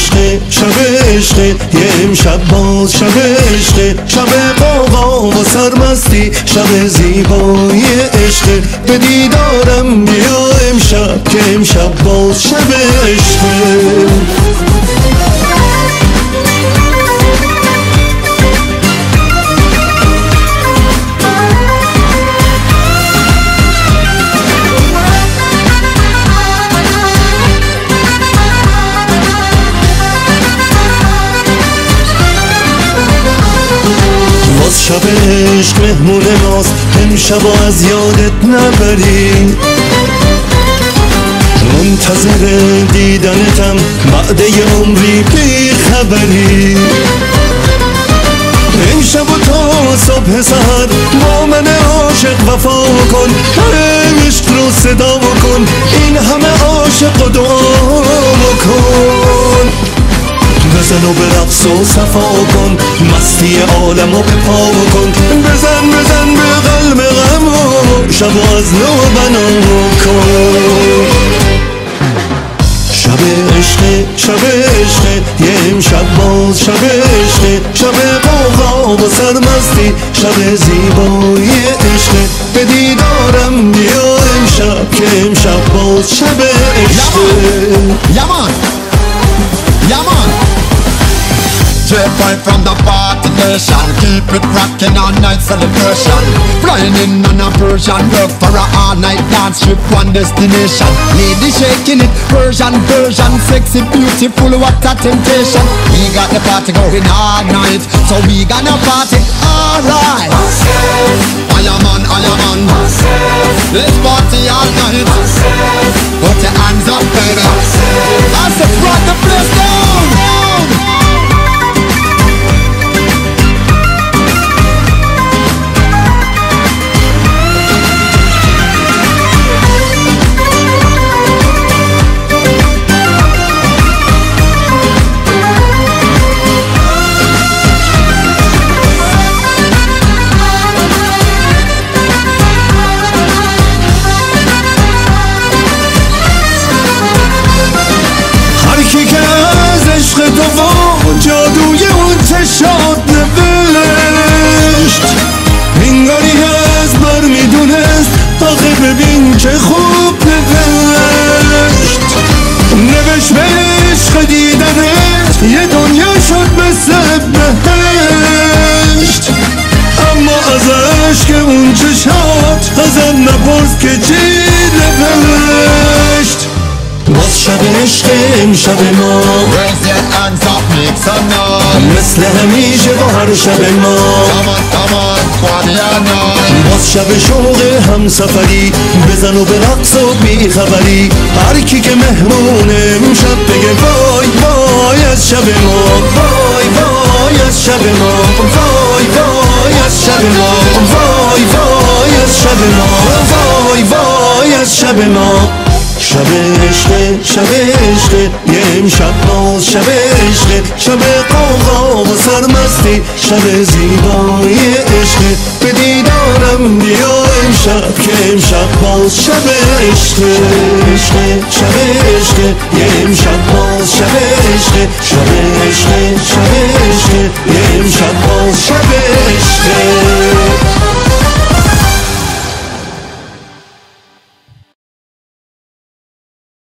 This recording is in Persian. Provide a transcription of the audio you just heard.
عشق شب عشق یه امشب باز شب عشق شب قاقا و سرمستی شب زیبای عشق به دیدارم بیا امشب که امشب باز شب عشق شب عشق مهمون ماست امشب و از یادت نبری منتظر دیدنتم بعد یه عمری بی خبری امشب و تا صبح سحر با من عاشق وفا کن عشق رو صدا کن این همه عاشق و دعا کن بزن و به رقص و صفا کن مستی عالم و به پا کن بزن بزن به قلب غم و شب و از نو بنا کن شب عشق شب عشق یه امشب باز شب عشق شب قاقا و سرمستی شب زیبای عشق به دیدارم بیا امشب که امشب باز شب عشق یمان Straight right from the party nation, keep it rockin' all night celebration. Flying in on a Persian rug for a all-night dance trip, one destination. Lady shaking it, Persian, sexy, beautiful, what a temptation. We got the party going all night, so we gonna party alright. I am on, let's party all night. Put your hands up, baby. I said rock the place down. جادوی اون چشات نوشت انگاری از بر میدونست آخه ببین چه خوب نوشت نوشت به عشق دیدنت یه دنیا شد مثل بهشت اما از عشق اون چشات ازم نپرس که چی نوشت باز شب عشق امشب ما Raise your hands up, make some noise. مثل همیشه با هر شب ما Come on, party all night. باز شب شوق همسفری بزن و به رقص و بی خبری هر کی که مهمون امشب بگه وای وای از شب ما وای وای از شب ما وای وای از شب ما وای وای از شب ما وای وای از شب ما شب عشق شب عشق یه امشب باز شب عشق شب قاقا و سرمستی شب زیبای عشق به دیدارم بیا امشب که امشب باز شب عشق عشق شب عشق یه امشب باز شب عشق شب عشق